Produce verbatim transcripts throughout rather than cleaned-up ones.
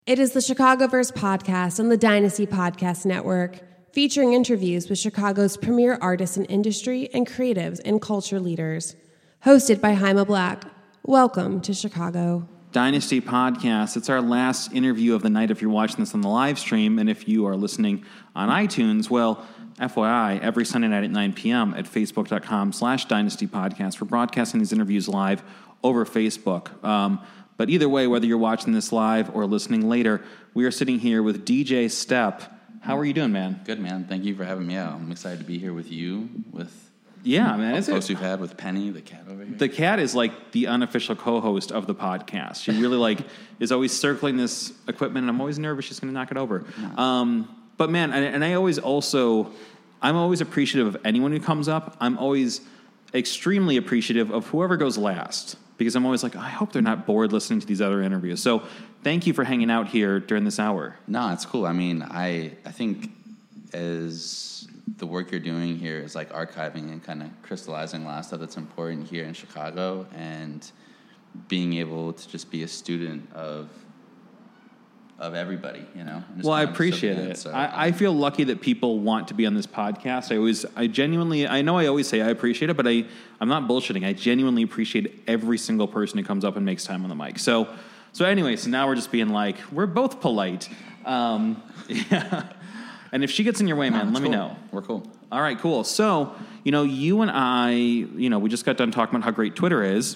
It is the Chicagoverse podcast on the Dynasty Podcast Network, featuring interviews with Chicago's premier artists in industry and creatives and culture leaders. Hosted by Jaime Black. Welcome to Chicago. Dynasty Podcast. It's our last interview of the night if you're watching this on the live stream, and if you are listening on iTunes, well, F Y I, every Sunday night at nine p.m. at facebook.com slash Dynasty Podcast. We're broadcasting these interviews live over Facebook. Um, but either way, whether you're watching this live or listening later, we are sitting here with D J Step. How are you doing, man? Good, man. Thank you for having me out. I'm excited to be here with you, with yeah, man. all the folks we've had, with Penny, the cat over here. The cat is like the unofficial co-host of the podcast. She really like is always circling this equipment, and I'm always nervous she's going to knock it over. No. Um, but man, and, and I always also, I'm always appreciative of anyone who comes up. I'm always extremely appreciative of whoever goes last, because I'm always like, I hope they're not bored listening to these other interviews. So thank you for hanging out here during this hour. No, it's cool. I mean, I I think as the work you're doing here is like archiving and kind of crystallizing a lot of stuff that's important here in Chicago, and being able to just be a student of of everybody, you know. Well, I appreciate it. So, I, I feel lucky that people want to be on this podcast. I always, I genuinely, I know I always say I appreciate it, but I, I'm not bullshitting. I genuinely appreciate every single person who comes up and makes time on the mic. So, so anyway, so now we're just being like, we're both polite. Um, yeah. And if she gets in your way, man, no, let cool. me know. We're cool. All right, cool. So, you know, you and I, you know, we just got done talking about how great Twitter is.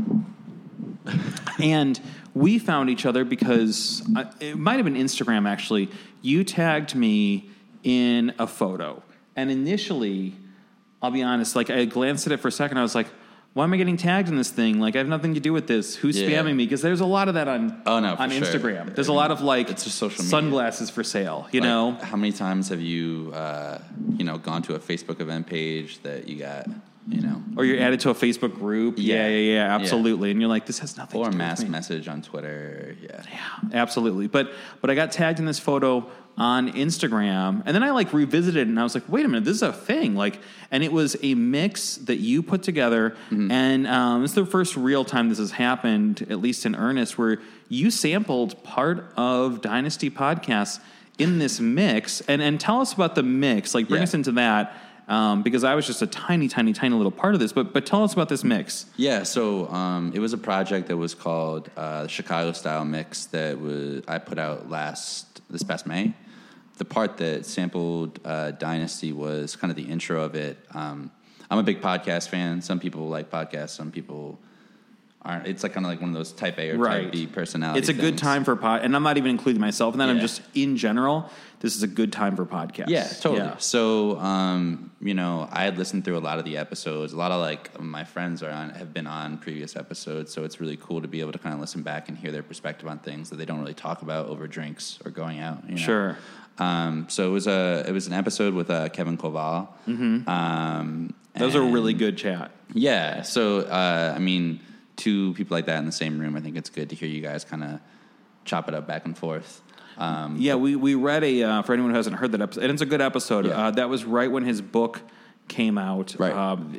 And we found each other because I, it might have been Instagram, actually. You tagged me in a photo. And initially, I'll be honest, like I glanced at it for a second. I was like, why am I getting tagged in this thing? Like, I have nothing to do with this. Who's yeah. spamming me? Because there's a lot of that on, oh, no, on sure. Instagram. There's I a mean, lot of, like, it's just social media. Sunglasses for sale, you like, know? How many times have you, uh, you know, gone to a Facebook event page that you got, you know? Or you're added to a Facebook group. Yeah, yeah, yeah, yeah absolutely. Yeah. And you're like, this has nothing or to do a mass with me. message on Twitter. Yeah. Yeah, absolutely. But but I got tagged in this photo on Instagram, and then I like revisited it, and I was like, wait a minute, this is a thing. Like, and it was a mix that you put together, mm-hmm. and um, this is the first real time this has happened, at least in earnest, where you sampled part of Dynasty Podcasts in this mix. And and tell us about the mix. Like, bring yeah. us into that. Um, because I was just a tiny, tiny, tiny little part of this. But but tell us about this mix. Yeah, so um, it was a project that was called uh, Chicago Style Mix that was I put out last this past May. The part that sampled uh, Dynasty was kind of the intro of it. Um, I'm a big podcast fan. Some people like podcasts. Some people aren't. It's like kind of like one of those type A or right. type B personality It's a things. good time for pod, and I'm not even including myself in that. Yeah. I'm just in general. This is a good time for podcasts. Yeah, totally. Yeah. So, um, you know, I had listened through a lot of the episodes. A lot of like my friends are on have been on previous episodes, so it's really cool to be able to kind of listen back and hear their perspective on things that they don't really talk about over drinks or going out. You know? Sure. Um, so it was a it was an episode with uh, Kevin Koval. Mm-hmm. Um, that was a really good chat. Yeah. So uh, I mean, two people like that in the same room. I think it's good to hear you guys kind of chop it up back and forth. Um, yeah, we we read a uh, for anyone who hasn't heard that episode, and it's a good episode. Yeah. Uh, that was right when his book came out. Right. Um,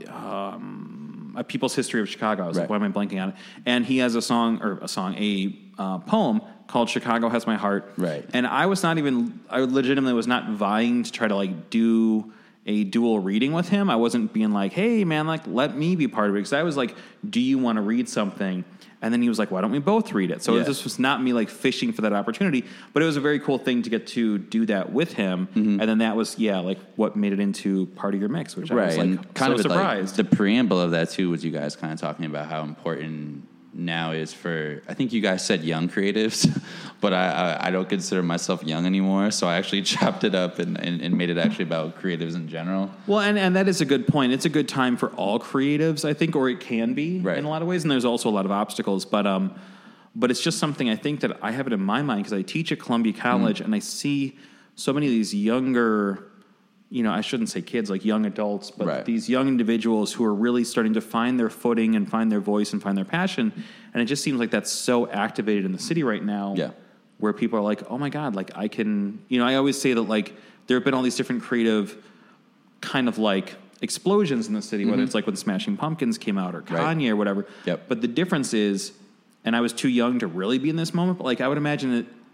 um, A People's History of Chicago. I was right. like, why am I blanking on it? And he has a song or a song, a uh, poem called "Chicago Has My Heart." Right. And I was not even, I legitimately was not vying to try to like do a dual reading with him. I wasn't being like, hey man, like let me be part of it, because I was like, do you want to read something? And then he was like, why don't we both read it? So yeah. this was not me like fishing for that opportunity, but it was a very cool thing to get to do that with him. Mm-hmm. And then that was, yeah, like what made it into part of your mix, which right. I was like and kind so of surprised. Like, the preamble of that too was you guys kind of talking about how important now is for, I think you guys said young creatives, but I, I, I don't consider myself young anymore. So I actually chopped it up and, and, and made it actually about creatives in general. Well, and, and that is a good point. It's a good time for all creatives, I think, or it can be right. in a lot of ways. And there's also a lot of obstacles, but, um, but it's just something I think that I have it in my mind because I teach at Columbia College mm. and I see so many of these younger, you know, I shouldn't say kids, like young adults, but right. these young individuals who are really starting to find their footing and find their voice and find their passion. And it just seems like that's so activated in the city right now yeah. where people are like, oh my God, like I can, you know, I always say that like there have been all these different creative kind of like explosions in the city, mm-hmm. whether it's like when Smashing Pumpkins came out or Kanye right. or whatever. Yep. But the difference is, and I was too young to really be in this moment, but like I would imagine that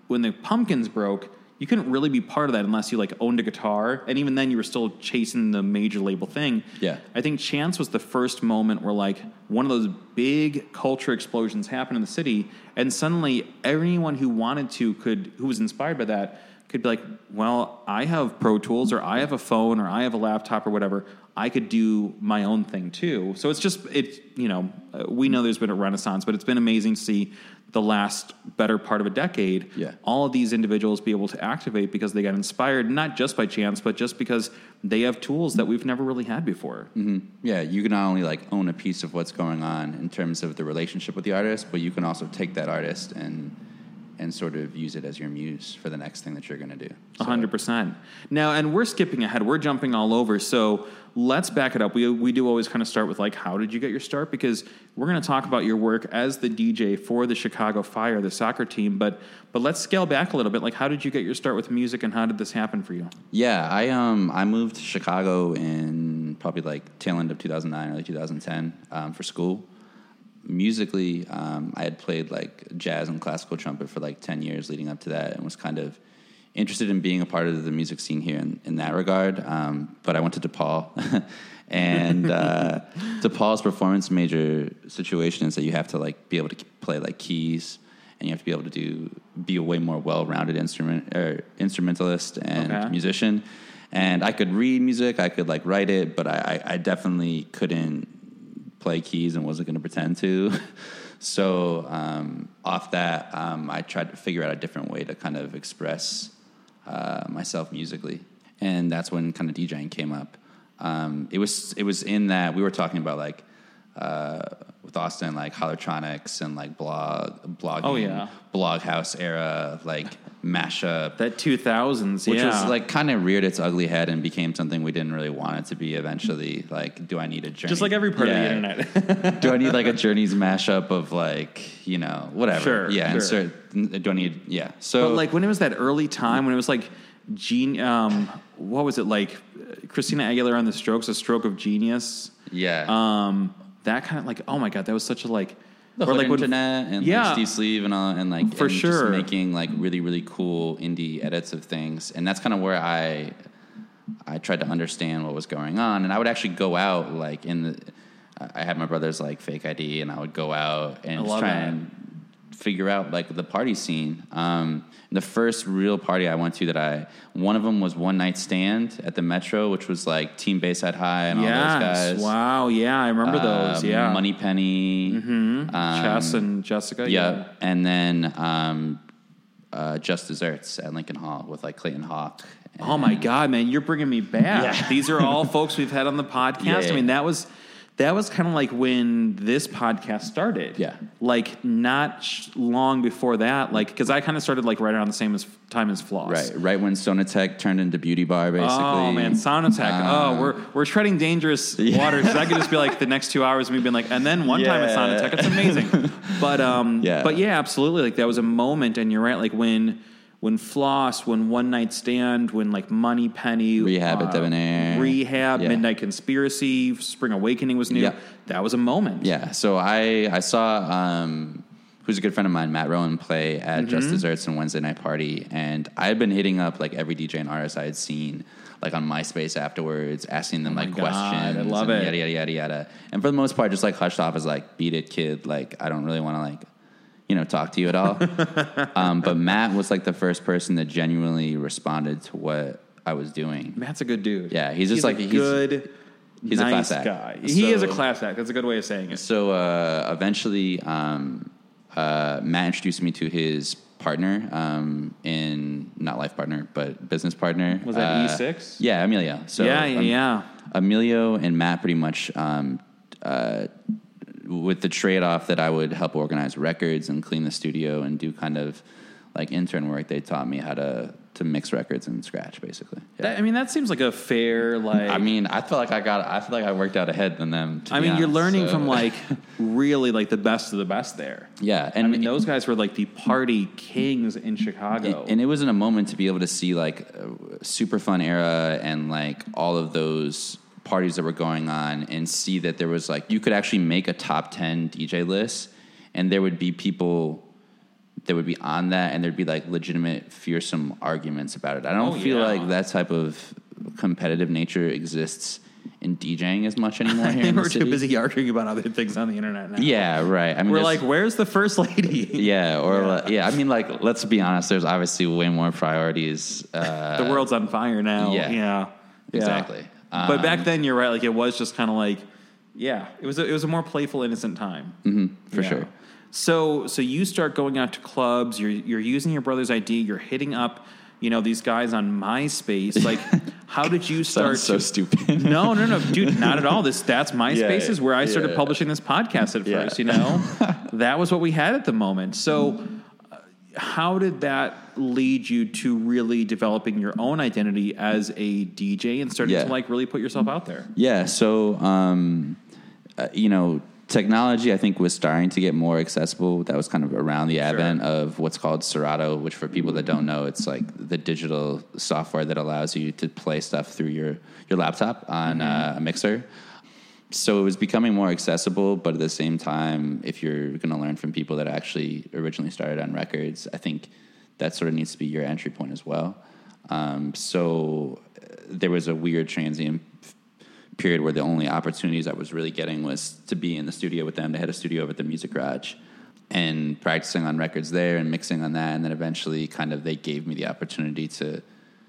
when the Pumpkins broke, you couldn't really be part of that unless you like owned a guitar, and even then you were still chasing the major label thing. Yeah. I think Chance was the first moment where like one of those big culture explosions happened in the city, and suddenly anyone who wanted to could, who was inspired by that, could be like, well, I have Pro Tools, or I have a phone, or I have a laptop, or whatever. I could do my own thing too. So it's just, it's, you know, uh, we know there's been a renaissance, but it's been amazing to see the last better part of a decade, yeah. all of these individuals be able to activate because they got inspired, not just by chance, but just because they have tools that we've never really had before. Mm-hmm. Yeah, you can not only like own a piece of what's going on in terms of the relationship with the artist, but you can also take that artist and and sort of use it as your muse for the next thing that you're going to do. A hundred percent. Now, and we're skipping ahead. We're jumping all over. So let's back it up. We we do always kind of start with like, how did you get your start? Because we're going to talk about your work as the D J for the Chicago Fire, the soccer team. But but let's scale back a little bit. Like, how did you get your start with music, and how did this happen for you? Yeah, I um I moved to Chicago in probably like tail end of two thousand nine, early two thousand ten um, for school. Musically, um, I had played like jazz and classical trumpet for like ten years leading up to that, and was kind of interested in being a part of the music scene here in, in that regard. Um, but I went to DePaul, and uh, DePaul's performance major situation is that you have to like be able to play like keys, and you have to be able to do be a way more well-rounded instrument or instrumentalist and okay. musician. And I could read music, I could like write it, but I, I definitely couldn't play keys and wasn't going to pretend to. So um, off that, um, I tried to figure out a different way to kind of express uh, myself musically, and that's when kind of DJing came up. Um, it was it was in that we were talking about like uh, with Austin, like Holotronics and like blog blogging, oh yeah, blog house era, like mashup, that two thousands, which yeah. was like kind of reared its ugly head and became something we didn't really want it to be. Eventually, like, do I need a Journey? Just like every part yeah. of the internet. Do I need like a Journey's mashup of like, you know, whatever? Sure, yeah. sure. Insert. Do I need? Yeah. So but like when it was that early time when it was like, Gene, um, what was it like? Christina Aguilera on the Strokes, A Stroke of Genius. yeah. Um, that kind of like, oh my god, that was such a like. The or Hood like when- Internet and yeah. like Steve Sleeve and all, and like For and sure. just making like really really cool indie edits of things, and that's kind of where I I tried to understand what was going on, and I would actually go out like in the I had my brother's like fake I D, and I would go out and I just love try that. and figure out like the party scene. Um, the first real party I went to that I one of them was One Night Stand at the Metro, which was like Team Bayside High and all yes. those guys. Wow, yeah, I remember those. Um, Yeah, Money Penny, mm-hmm. um, Chess and Jessica. yeah, Yeah. and then um, uh, Just Desserts at Lincoln Hall with like Clayton Hawk. And, Oh my god, man, you're bringing me back. Yeah. These are all folks we've had on the podcast. Yeah, yeah. I mean, that was that was kind of like when this podcast started. Yeah. like not sh- long before that. Like because I kind of started like right around the same as, time as Floss. Right, right when Sonatech turned into Beauty Bar, basically. Oh man, Sonatech. Um, oh, we're we're treading dangerous Yeah. waters. That could just be like the next two hours of me being like, and then one time at Yeah. Sonatech. It's amazing. But um, Yeah. but yeah, absolutely. Like that was a moment, and you're right. Like when when Floss, when One Night Stand, when like Money Penny, Rehab at Debonair. Rehab, Yeah. Midnight Conspiracy, Spring Awakening was new. Yep. That was a moment. Yeah, so I I saw um, who's a good friend of mine, Matt Rowan, play at Mm-hmm. Just Desserts and Wednesday Night Party, and I had been hitting up like every D J and artist I had seen, like on MySpace afterwards, asking them Oh my like God, questions. I love and it. Yada yada yada yada, and for the most part, just like hushed off as like, beat it, kid. Like I don't really want to like, you know, talk to you at all. um, but Matt was like the first person that genuinely responded to what I was doing. Matt's a good dude. Yeah, he's just a like- he's- He's, he's a nice class act. guy. He So- is a class act. That's a good way of saying it. So uh, eventually, um, uh, Matt introduced me to his partner um, in not life partner, but business partner. Was that uh, E six? Yeah, Emilio. So yeah, yeah, um, yeah. Emilio and Matt pretty much um, uh, with the trade off that I would help organize records and clean the studio and do kind of like intern work. They taught me how to to mix records and scratch, basically. Yeah. That, I mean, that seems like a fair like. I mean, I feel like I got. I feel like I worked out ahead than them. to I be mean, you're honest, learning so- from like really like the best of the best there. yeah, I mean, those guys were like the party kings in Chicago. And it was in a moment to be able to see like a super fun era and like all of those parties that were going on and see that there was like, you could actually make a top ten D J list and there would be people that would be on that, and there'd be like legitimate, fearsome arguments about it. I don't Oh, feel yeah. like that type of competitive nature exists in DJing as much anymore I here think in the we're city. too busy arguing about other things on the internet now. Yeah, right. I mean, We're there's- like, where's the first lady? yeah, or Yeah. yeah. yeah. I mean, like, let's be honest. There's obviously way more priorities. Uh, The world's on fire now. yeah. Yeah. Exactly. Yeah. but back Um, then, you're right. Like, it was just kind of like, yeah, it was a, it was a more playful, innocent time. mm-hmm, for Yeah. sure. So, so you start going out to clubs. You're you're using your brother's I D. You're hitting up, you know, these guys on MySpace. Like, how did you start? Sounds so to, stupid. No, no, no, dude, not at all. This that's MySpace Yeah, is where I started yeah. publishing this podcast at Yeah. first. You know, that was what we had at the moment. So, uh, how did that lead you to really developing your own identity as a D J and starting Yeah. to like really put yourself out there? Yeah. So, um, uh, you know, technology, I think, was starting to get more accessible. That was kind of around the advent of what's called Serato, which for people that don't know, it's like the digital software that allows you to play stuff through your, your laptop on uh, a mixer. So it was becoming more accessible, but at the same time, if you're going to learn from people that actually originally started on records, I think that sort of needs to be your entry point as well. Um, so uh, there was a weird transient period where the only opportunities I was really getting was to be in the studio with them. They had a studio over at the Music Garage, and practicing on records there and mixing on that. And then eventually kind of they gave me the opportunity to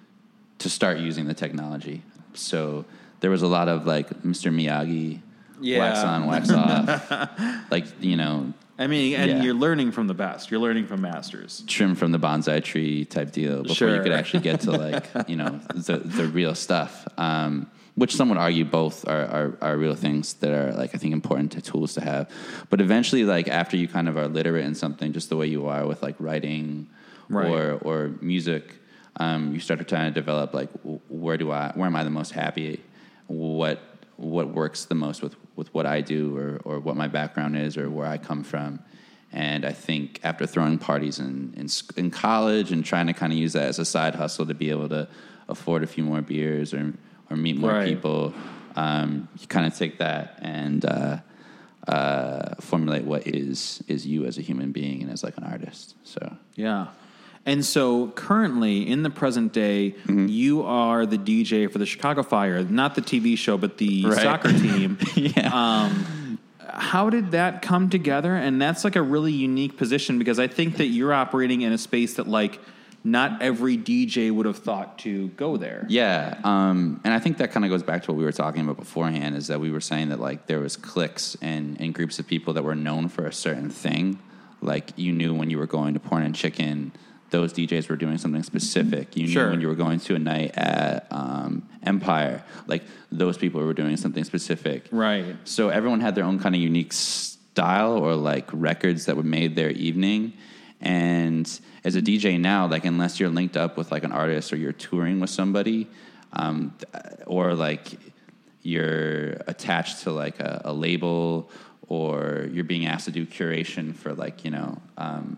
to start using the technology. So there was a lot of like Mister Miyagi, Yeah. wax on, wax off, like, you know, I mean, and Yeah. you're learning from the best. You're learning from masters. trim from the bonsai tree type deal before Sure. you could actually get to like, you know, the, the real stuff. Um, which some would argue both are, are, are real things that are like, I think important to tools to have. But eventually, like after you kind of are literate in something, just the way you are with like writing Right. or, or music, um, you start to try to develop like, w- where do I, where am I the most happy? What, what works the most with, with what I do or, or what my background is or where I come from. And I think after throwing parties in, in in college and trying to kind of use that as a side hustle to be able to afford a few more beers or or meet more Right. people, um, you kind of take that and uh, uh, formulate what is is you as a human being and as like an artist. So Yeah. And so currently, in the present day, Mm-hmm. you are the D J for the Chicago Fire, not the T V show, but the Right. soccer team. yeah, Um, how did that come together? And that's like a really unique position because I think that you're operating in a space that like not every D J would have thought to go there. Yeah, um, and I think that kind of goes back to what we were talking about beforehand, is that we were saying that like there was cliques and, and groups of people that were known for a certain thing. Like you knew when you were going to Porn and Chicken, those D Js were doing something specific. You Sure. knew when you were going to a night at um, Empire, like those people were doing something specific. Right. So everyone had their own kind of unique style or like records that would made their evening. And as a D J now, like unless you're linked up with like an artist or you're touring with somebody, um, or like you're attached to like a, a label, or you're being asked to do curation for like, you know, um,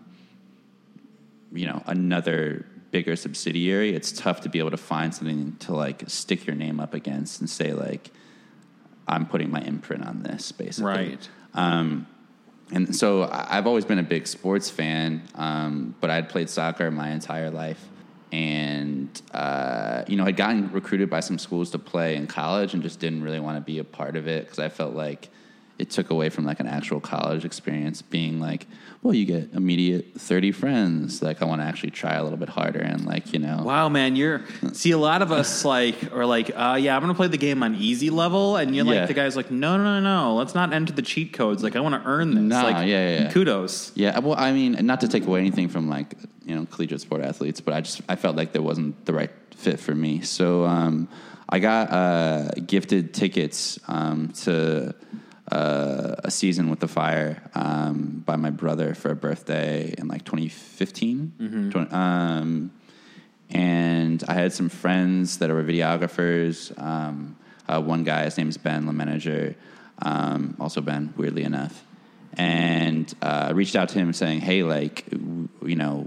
you know, another bigger subsidiary, it's tough to be able to find something to like stick your name up against and say like, I'm putting my imprint on this, basically. Right. Um, and so I- I've always been a big sports fan, um, but I'd played soccer my entire life. And, uh, you know, had gotten recruited by some schools to play in college and just didn't really want to be a part of it because I felt like it took away from like an actual college experience, being like, well, you get immediate thirty friends. Like I want to actually try a little bit harder and like, you know. Wow, man, you're see a lot of us like are like, uh, yeah, I'm gonna play the game on easy level, and you're Yeah. like the guy's like, no, no, no, no, let's not enter the cheat codes. Like I want to earn this. No, like, yeah, yeah, yeah. kudos. Yeah, well, I mean, not to take away anything from like, you know, collegiate sport athletes, but I just I felt like there wasn't the right fit for me. So um, I got uh, gifted tickets um, to uh, a season with the Fire um, by my brother for a birthday in like twenty fifteen. Mm-hmm. twenty, um, and I had some friends that were videographers. Um, uh, one guy, his name is Ben, the manager. Um, also Ben, weirdly enough. And uh, I reached out to him saying, hey, like, w- you know,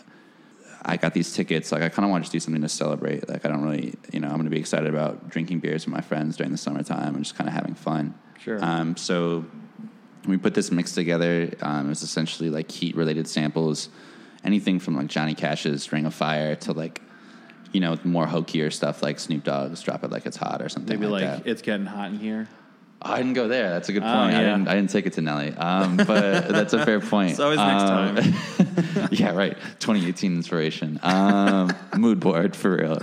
I got these tickets. Like, I kind of want to just do something to celebrate. Like, I don't really, you know, I'm going to be excited about drinking beers with my friends during the summertime and just kind of having fun. Sure. Um, so we put this mix together. Um, it was essentially like heat-related samples anything from like Johnny Cash's Ring of Fire to like, you know, more hokier stuff like Snoop Dogg's Drop It Like It's Hot or something Maybe like, like that. It's Getting Hot in Here. Oh, I didn't go there. That's a good point. Oh, yeah. I didn't. I didn't take it to Nelly, um, but that's a fair point. It's always next um, time. Yeah, right. twenty eighteen inspiration. Um, mood board for real.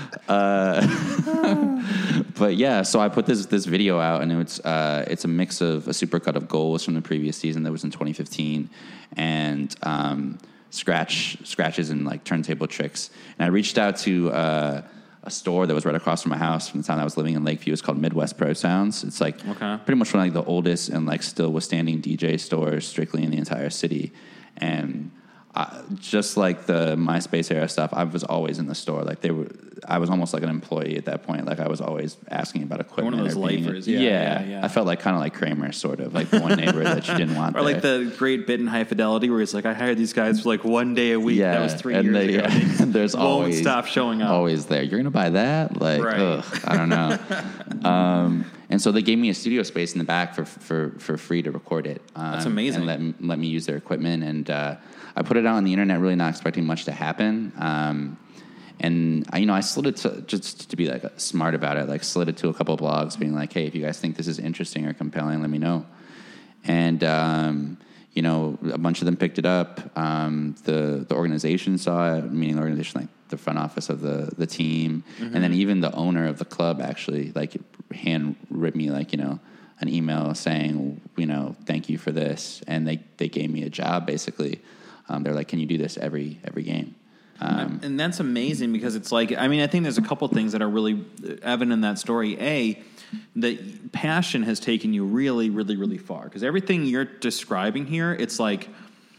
Uh, but yeah, so I put this this video out, and it's uh, it's a mix of a supercut of goals from the previous season that was in twenty fifteen, and um, scratch scratches and like turntable tricks. And I reached out to uh, a store that was right across from my house from the time I was living in Lakeview. It's called Midwest Pro Sounds. It's like okay. pretty much one of like the oldest and like still withstanding D J stores strictly in the entire city. And I, just like the MySpace era stuff, I was always in the store. Like they were, I was almost like an employee at that point. Like I was always asking about equipment. One of those or being- lifers. Yeah, yeah, yeah, yeah. I felt like kind of like Kramer, sort of like the one neighbor that you didn't want. Or there. like the great bit in High Fidelity where it's like, I hired these guys for like one day a week. Yeah, That was three and years they- ago. yeah, there's won't always stop showing up. Always there. You're gonna buy that? Like, Right. ugh, I don't know. um, and so they gave me a studio space in the back for for for free to record it. Um, That's amazing. And let me, let me use their equipment, and uh, I put it out on the internet, really not expecting much to happen. Um, and I, you know, I slid it to just to be like smart about it, like slid it to a couple of blogs, being like, "Hey, if you guys think this is interesting or compelling, let me know." And um, you know, a bunch of them picked it up. Um, the the organization saw it, meaning the organization like the front office of the the team, mm-hmm. and then even the owner of the club actually like hand wrote me like you know an email saying you know thank you for this, and they they gave me a job basically. Um, they're like, can you do this every every game? Um, and that's amazing because it's like, I mean, I think there's a couple things that are really evident in that story. A, that passion has taken you really, really, really far. Because everything you're describing here, it's like,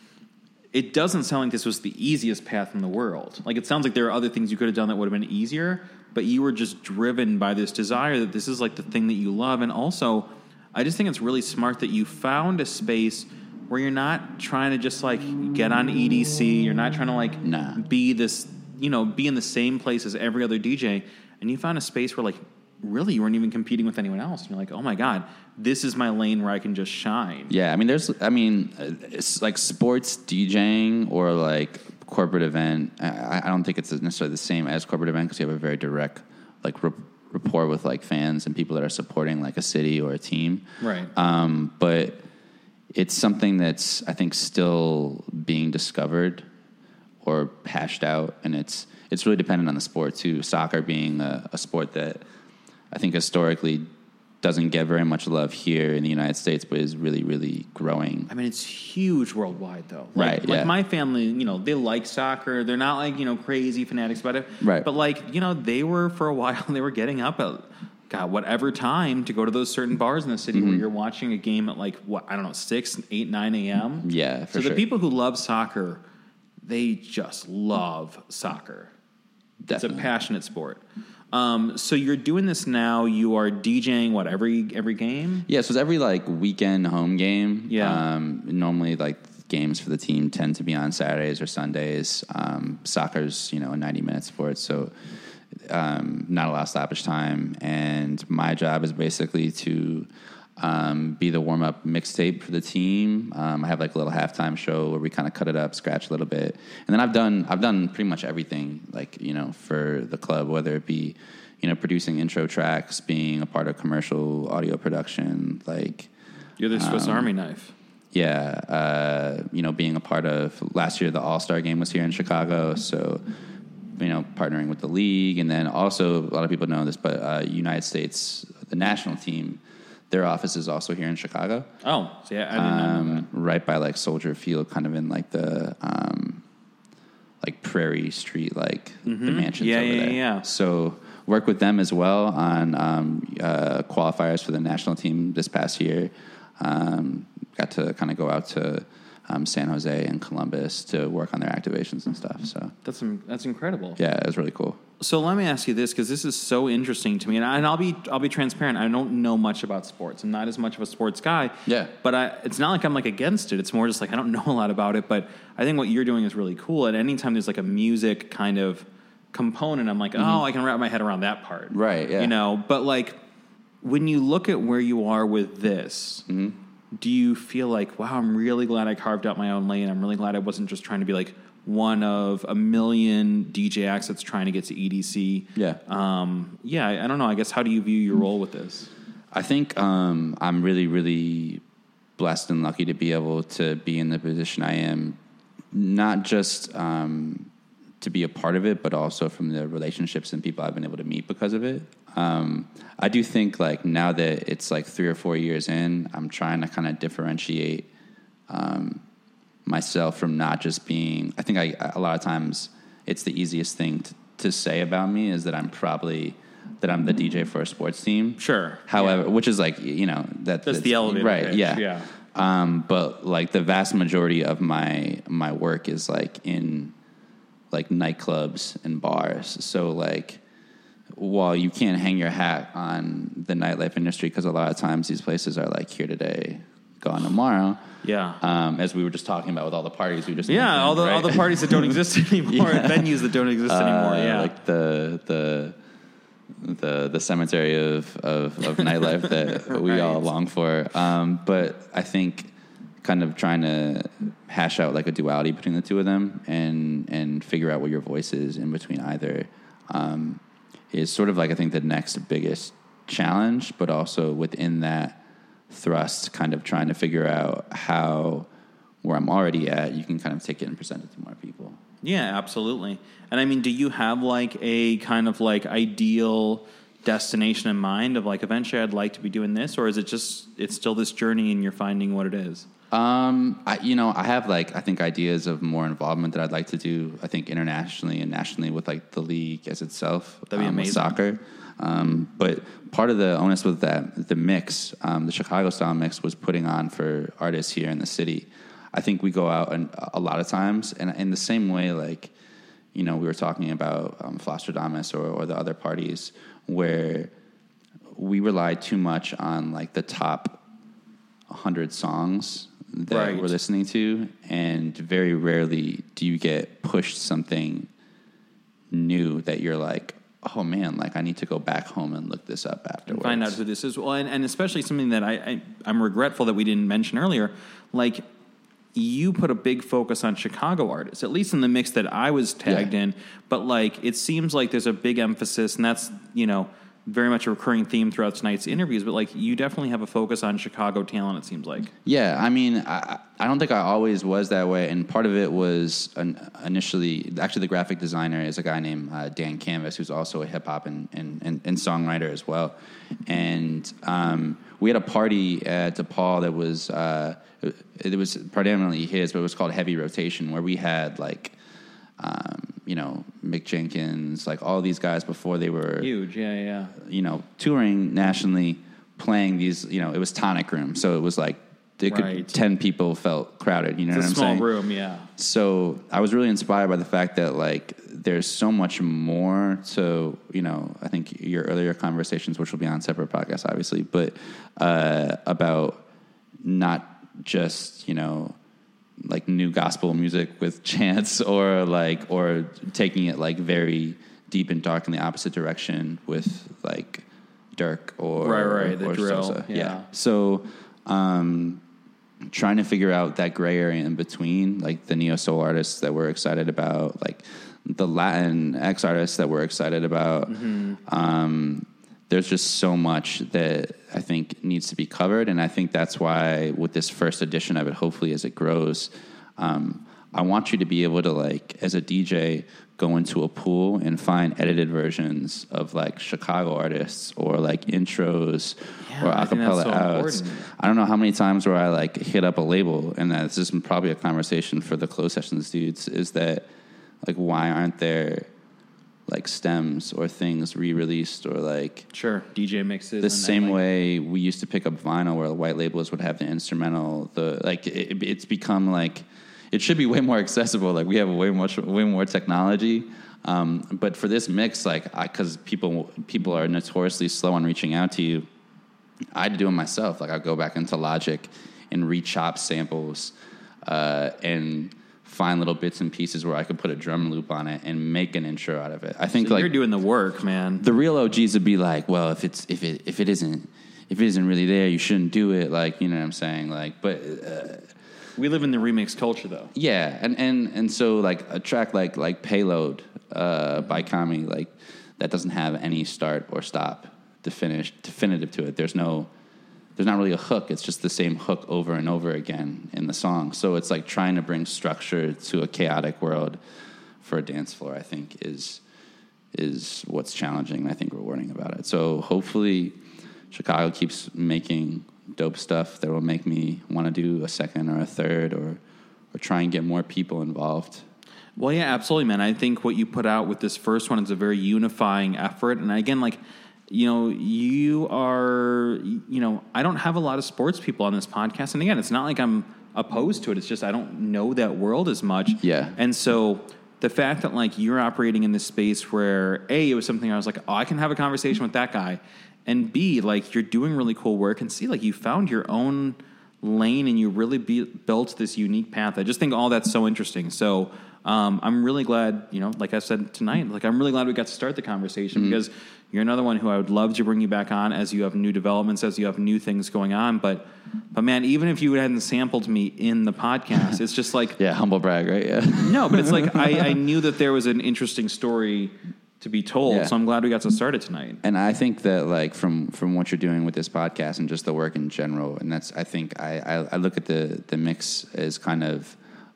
it doesn't sound like this was the easiest path in the world. Like, it sounds like there are other things you could have done that would have been easier, but you were just driven by this desire that this is like the thing that you love. And also, I just think it's really smart that you found a space where you're not trying to just like get on E D C. You're not trying to like Nah. be this, you know, be in the same place as every other D J. And you found a space where like really you weren't even competing with anyone else. And you're like, oh my God, this is my lane where I can just shine. yeah, I mean, there's, I mean, it's like sports DJing or like corporate event. I, I don't think it's necessarily the same as corporate event because you have a very direct like rap- rapport with like fans and people that are supporting like a city or a team. Right. Um, but it's something that's, I think, still being discovered or hashed out, and it's it's really dependent on the sport, too. Soccer being a, a sport that I think historically doesn't get very much love here in the United States, but is really, really growing. I mean, it's huge worldwide, though. Like, Right, Like yeah. my family, you know, they like soccer. They're not like, you know, crazy fanatics about it. Right. But like, you know, they were, for a while, they were getting up at, God, whatever time to go to those certain bars in the city Mm-hmm. where you're watching a game at like, what, I don't know, six, eight, nine a.m. Yeah, for So sure. the people who love soccer, they just love soccer. Definitely. It's a passionate sport. Um, so you're doing this now. You are DJing, what, every every game? Yeah, so it's every like weekend home game. Yeah. Um, normally, like games for the team tend to be on Saturdays or Sundays. Um, soccer's you know a ninety minute sport, so um, not a lot of stoppage time. And my job is basically to um, be the warm up mixtape for the team. Um, I have like a little halftime show where we kind of cut it up, scratch a little bit, and then I've done I've done pretty much everything like you know for the club, whether it be you know producing intro tracks, being a part of commercial audio production, like. You're the Swiss Um, Army knife. Yeah, uh, you know, being a part of last year, the All Star Game was here in Chicago, so you know, partnering with the league, and then also a lot of people know this, but uh, United States, the national team, their office is also here in Chicago. Oh, so yeah, I did not know that. Um, right by like Soldier Field, kind of in like the um, like Prairie Street, like the mansions Yeah, over yeah, there. yeah. So work with them as well on um, uh, qualifiers for the national team this past year. Um, got to kind of go out to um, San Jose and Columbus to work on their activations and stuff. So That's that's incredible. yeah, it was really cool. So let me ask you this, because this is so interesting to me, and, I, and I'll be I'll be transparent. I don't know much about sports. I'm not as much of a sports guy. Yeah. But I, it's not like I'm like against it. It's more just like I don't know a lot about it. But I think what you're doing is really cool. And anytime there's like a music kind of component, I'm like, oh, I can wrap my head around that part. Right, yeah. You know, but like when you look at where you are with this. Do you feel like, wow, I'm really glad I carved out my own lane. I'm really glad I wasn't just trying to be like one of a million D J acts that's trying to get to E D C. Yeah. Um, yeah, I, I don't know. I guess how do you view your role with this? I think um, I'm really, really blessed and lucky to be able to be in the position I am, not just um, to be a part of it, but also from the relationships and people I've been able to meet because of it. Um, I do think like now that it's like three or four years in, I'm trying to kind of differentiate um, myself from not just being, I think I, a lot of times it's the easiest thing to, to say about me is that I'm probably, that I'm the D J for a sports team. Sure. However, yeah. which is like, you know, that, that's the elevator right. pitch. Yeah. Yeah. Um, but like the vast majority of my, my work is like in like nightclubs and bars. So like, while you can't hang your hat on the nightlife industry, because a lot of times these places are like here today, gone tomorrow. Yeah. Um, as we were just talking about with all the parties we just yeah mentioned, all the right? all the parties that don't exist anymore, Yeah. venues that don't exist anymore. Uh, Yeah. like the the the the cemetery of of, of nightlife that we Right. all long for. Um, but I think kind of trying to hash out like a duality between the two of them and and figure out what your voice is in between either. Um, is sort of like I think the next biggest challenge, but also within that thrust, kind of trying to figure out how where I'm already at, you can kind of take it and present it to more people. Yeah, absolutely. And I mean, do you have like a kind of like ideal destination in mind of like eventually I'd like to be doing this, or is it just it's still this journey and you're finding what it is? Um, I, you know, I have like I think ideas of more involvement that I'd like to do. I think internationally and nationally with like the league as itself. That'd be um, with amazing. soccer. Um, but part of the onus with that, the mix, um, the Chicago style mix was putting on for artists here in the city. I think we go out and a lot of times, and in the same way, like you know, we were talking about um, Flostradamus or, or the other parties where we relied too much on like the top one hundred songs that right. we're listening to, and very rarely do you get pushed something new that you're like, oh man, like I need to go back home and look this up afterwards. And find out who this is. Well, and, and especially something that I, I, I'm regretful that we didn't mention earlier, like you put a big focus on Chicago artists, at least in the mix that I was tagged yeah. in. But like, it seems like there's a big emphasis, and that's, you know, very much a recurring theme throughout tonight's interviews, but like you definitely have a focus on Chicago talent, it seems like. Yeah, I mean, I, I don't think I always was that way, and part of it was an, initially, actually the graphic designer is a guy named uh, Dan Canvas, who's also a hip-hop and, and, and, and songwriter as well. And um, we had a party at DePaul that was, uh, it was predominantly his, but it was called Heavy Rotation, where we had like, Um, you know, Mick Jenkins, like all these guys before they were Huge, yeah, yeah. you know, touring nationally, playing these, you know, it was Tonic Room. So it was like, it could, Right. ten people felt crowded, you know It's what a I'm small saying? room, yeah. So I was really inspired by the fact that like, there's so much more to, you know, I think your earlier conversations, which will be on separate podcasts, obviously, but, uh, about not just, you know, like new gospel music with chants or like or taking it like very deep and dark in the opposite direction with like Dirk or Right, right, the or drill, Sosa. yeah. So um trying to figure out that gray area in between, like the neo soul artists that we're excited about, like the Latin X artists that we're excited about. Mm-hmm. Um there's just so much that I think needs to be covered. And I think that's why with this first edition of it, hopefully as it grows, um, I want you to be able to like, as a D J, go into a pool and find edited versions of like Chicago artists or like intros Yeah, or I think that's acapella so outs. important. I don't know how many times where I like hit up a label, and that this is probably a conversation for the closed sessions dudes, is that like, why aren't there like stems or things re-released or like Sure, D J mixes. the and same then, like, way we used to pick up vinyl where the white labels would have the instrumental, the like it, it's become like it should be way more accessible. Like we have way much way more technology, um, but for this mix, like because people people are notoriously slow on reaching out to you, I had to do it myself. Like I go back into Logic and re-chop samples uh, and find little bits and pieces where I could put a drum loop on it and make an intro out of it. I think So like you're doing the work, man. the real O Gs would be like, well, if it's if it if it isn't if it isn't really there, you shouldn't do it. Like, you know what I'm saying? Like, but uh, We live in the remix culture, though. Yeah, and, and, and so like a track like like Payload uh, by Kami, like that doesn't have any start or stop to finish definitive to it. There's no there's not really a hook. It's just the same hook over and over again in the song. So it's like trying to bring structure to a chaotic world for a dance floor, I think is is what's challenging, and I think rewarding about it. So hopefully Chicago keeps making dope stuff that will make me want to do a second or a third or or try and get more people involved. Well, yeah, absolutely, man. I think what you put out with this first one is a very unifying effort. And again, like, you know, you are, you know, I don't have a lot of sports people on this podcast. And again, it's not like I'm opposed to it. It's just I don't know that world as much. Yeah. And so the fact that, like, you're operating in this space where, A, it was something I was like, oh, I can have a conversation with that guy. And B, like, you're doing really cool work, and C, like, you found your own lane and you really be, built this unique path. I just think all that's so interesting. So um, I'm really glad, you know, like I said tonight, like, I'm really glad we got to start the conversation mm-hmm. because you're another one who I would love to bring you back on as you have new developments, as you have new things going on. But, but man, even if you hadn't sampled me in the podcast, it's just like... yeah, humble brag, right? Yeah. No, but it's like I, I knew that there was an interesting story to be told, yeah. so I'm glad we got to start it tonight. And I think that, like, from from what you're doing with this podcast and just the work in general, and that's, I think, I, I, I look at the, the mix as kind of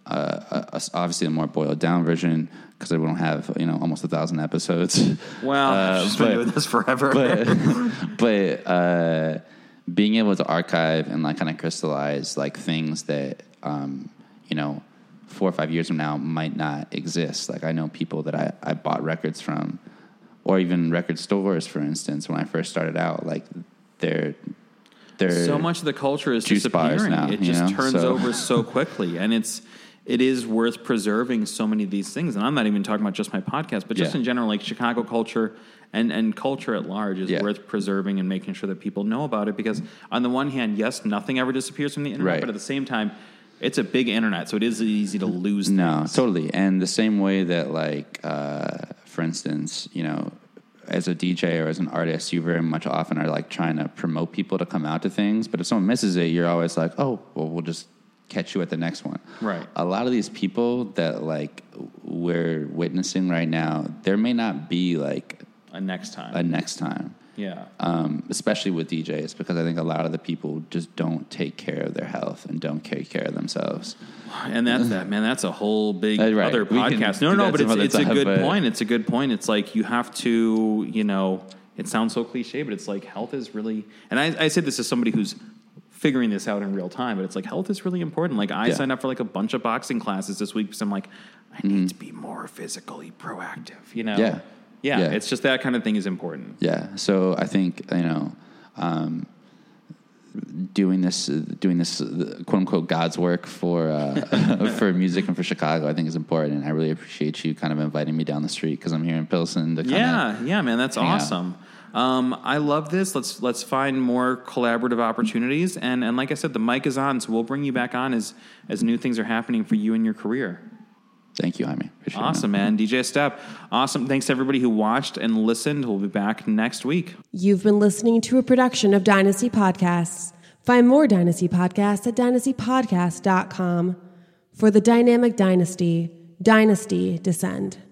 uh, a, obviously a more boiled down version because we don't have, you know, almost a thousand episodes. Well, uh, I've just but, been doing this forever. But, but uh, being able to archive and, like, kind of crystallize, like, things that, um, you know, four or five years from now might not exist. Like, I know people that I, I bought records from, or even record stores, for instance, when I first started out. Like, they're they're so much of the culture is juice bars disappearing. now, It you just know? turns So- over so quickly, and it's it is worth preserving so many of these things. And I'm not even talking about just my podcast, but just Yeah. in general, like Chicago culture and and culture at large is Yeah. worth preserving and making sure that people know about it. Because on the one hand, yes, nothing ever disappears from the internet, Right. but at the same time, it's a big internet, so it is easy to lose No, things. totally. And the same way that, like, uh, for instance, you know, as a D J or as an artist, you very much often are, like, trying to promote people to come out to things. But if someone misses it, you're always like, oh, well, we'll just catch you at the next one. Right. A lot of these people that, like, we're witnessing right now, there may not be, like, A next time. a next time. Yeah. Um, especially with D Js, because I think a lot of the people just don't take care of their health and don't take care of themselves. And that's that, man. That's a whole big Uh, right. other We can podcast. do No, no, that but some it's, other it's a time, good but- point. It's a good point. It's like you have to, you know, it sounds so cliche, but it's like health is really, and I, I say this as somebody who's figuring this out in real time, but it's like health is really important. Like I Yeah. signed up for like a bunch of boxing classes this week because I'm like, I need to be more physically proactive, you know? Yeah. yeah. Yeah. It's just that kind of thing is important. Yeah. So I think, you know, um, doing this, uh, doing this, uh, quote unquote, God's work for uh, for music and for Chicago, I think is important. And I really appreciate you kind of inviting me down the street because I'm here in Pilsen to kind Yeah, of yeah, man, that's hang out. awesome. Um, I love this. Let's let's find more collaborative opportunities, and and like I said, the mic is on, so we'll bring you back on as as new things are happening for you and your career. Thank you, Jaime. Appreciate Awesome, it. man. D J Step. Awesome. Thanks to everybody who watched and listened. We'll be back next week. You've been listening to a production of Dynasty Podcasts. Find more Dynasty Podcasts at dynasty podcast dot com. For the dynamic dynasty, Dynasty Descend.